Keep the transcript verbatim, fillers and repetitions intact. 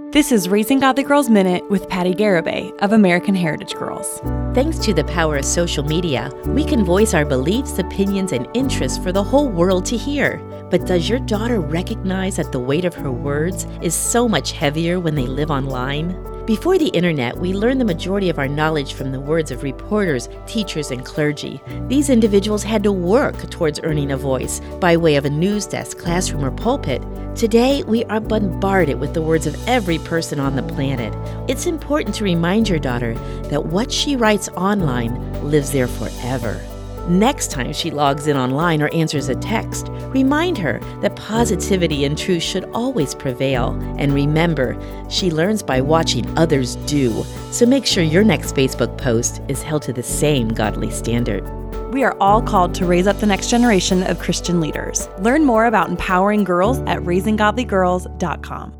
This is Raising Godly Girls Minute with Patty Garibay of American Heritage Girls. Thanks to the power of social media, we can voice our beliefs, opinions, and interests for the whole world to hear. But does your daughter recognize that the weight of her words is so much heavier when they live online? Before the internet, we learned the majority of our knowledge from the words of reporters, teachers, and clergy. These individuals had to work towards earning a voice by way of a news desk, classroom, or pulpit. Today, we are bombarded with the words of every person on the planet. It's important to remind your daughter that what she writes online lives there forever. Next time she logs in online or answers a text, remind her that positivity and truth should always prevail. And remember, she learns by watching others do. So make sure your next Facebook post is held to the same godly standard. We are all called to raise up the next generation of Christian leaders. Learn more about empowering girls at raising godly girls dot com.